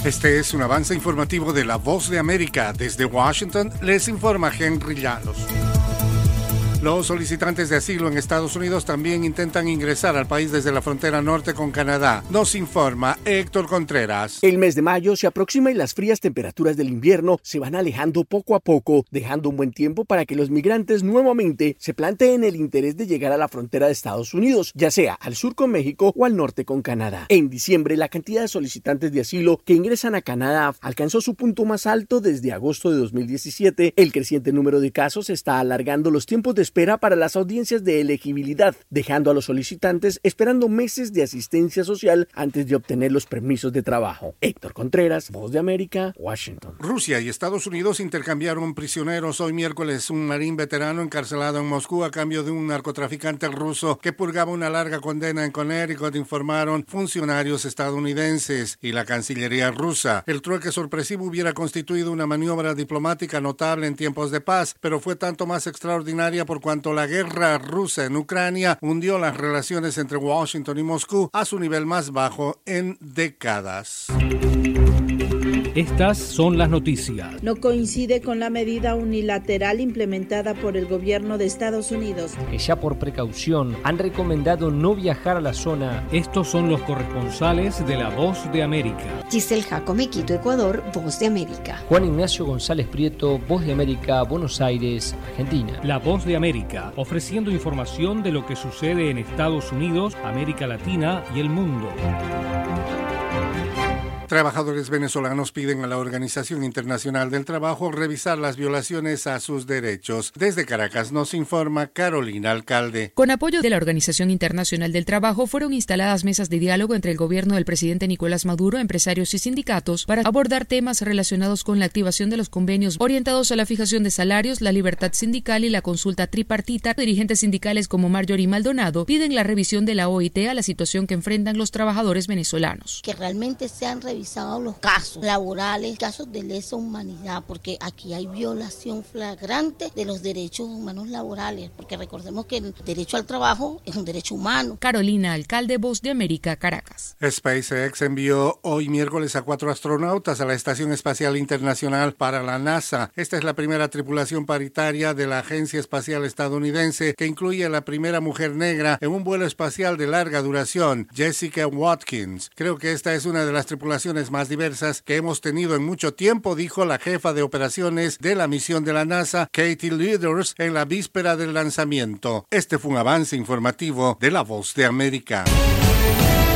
Este es un avance informativo de La Voz de América. Desde Washington les informa Henry Llanos. Los solicitantes de asilo en Estados Unidos también intentan ingresar al país desde la frontera norte con Canadá. Nos informa Héctor Contreras. El mes de mayo se aproxima y las frías temperaturas del invierno se van alejando poco a poco, dejando un buen tiempo para que los migrantes nuevamente se planteen el interés de llegar a la frontera de Estados Unidos, ya sea al sur con México o al norte con Canadá. En diciembre, la cantidad de solicitantes de asilo que ingresan a Canadá alcanzó su punto más alto desde agosto de 2017. El creciente número de casos está alargando los tiempos de espera para las audiencias de elegibilidad, dejando a los solicitantes esperando meses de asistencia social antes de obtener los permisos de trabajo. Héctor Contreras, Voz de América, Washington. Rusia y Estados Unidos intercambiaron prisioneros hoy miércoles. Un marín veterano encarcelado en Moscú a cambio de un narcotraficante ruso que purgaba una larga condena en Connecticut, informaron funcionarios estadounidenses y la Cancillería rusa. El trueque sorpresivo hubiera constituido una maniobra diplomática notable en tiempos de paz, pero fue tanto más extraordinaria por cuanto la guerra rusa en Ucrania hundió las relaciones entre Washington y Moscú a su nivel más bajo en décadas. Estas son las noticias. No coincide con la medida unilateral implementada por el gobierno de Estados Unidos, que ya por precaución han recomendado no viajar a la zona. Estos son los corresponsales de La Voz de América. Giselle Jacome, Quito, Ecuador, Voz de América. Juan Ignacio González Prieto, Voz de América, Buenos Aires, Argentina. La Voz de América, ofreciendo información de lo que sucede en Estados Unidos, América Latina y el mundo. Trabajadores venezolanos piden a la Organización Internacional del Trabajo revisar las violaciones a sus derechos. Desde Caracas nos informa Carolina Alcalde. Con apoyo de la Organización Internacional del Trabajo fueron instaladas mesas de diálogo entre el gobierno del presidente Nicolás Maduro, empresarios y sindicatos para abordar temas relacionados con la activación de los convenios orientados a la fijación de salarios, la libertad sindical y la consulta tripartita. Dirigentes sindicales como Marjorie Maldonado piden la revisión de la OIT a la situación que enfrentan los trabajadores venezolanos. Que realmente sean revisados los casos laborales, casos de lesa humanidad, porque aquí hay violación flagrante de los derechos humanos laborales, porque recordemos que el derecho al trabajo es un derecho humano. Carolina Alcalde, Voz de América, Caracas. SpaceX envió hoy miércoles a 4 astronautas a la Estación Espacial Internacional para la NASA. Esta es la primera tripulación paritaria de la Agencia Espacial Estadounidense que incluye a la primera mujer negra en un vuelo espacial de larga duración, Jessica Watkins. Creo que esta es una de las tripulaciones más diversas que hemos tenido en mucho tiempo, dijo la jefa de operaciones de la misión de la NASA, Katie Leaders, en la víspera del lanzamiento. Este fue un avance informativo de La Voz de América.